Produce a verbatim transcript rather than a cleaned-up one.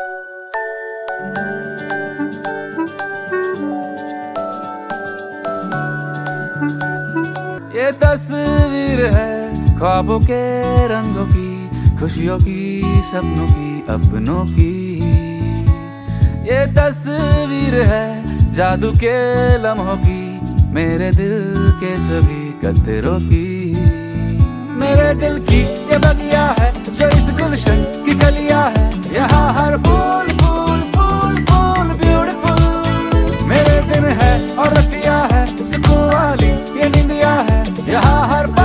ये तस्वीर है ख्वाबों के रंगों की, खुशियों की, सपनों की, अपनों की। ये तस्वीर है जादू के लम्हों की, मेरे दिल के सभी कतरों की। मेरे दिल की ये बगिया है जो इस गुलशन की कलिया है, यहाँ हर फूल फूल फूल फूल ब्यूटीफुल। मेरे दिन है और रतिया है, सुकून वाली ये निंदिया है, यहाँ हर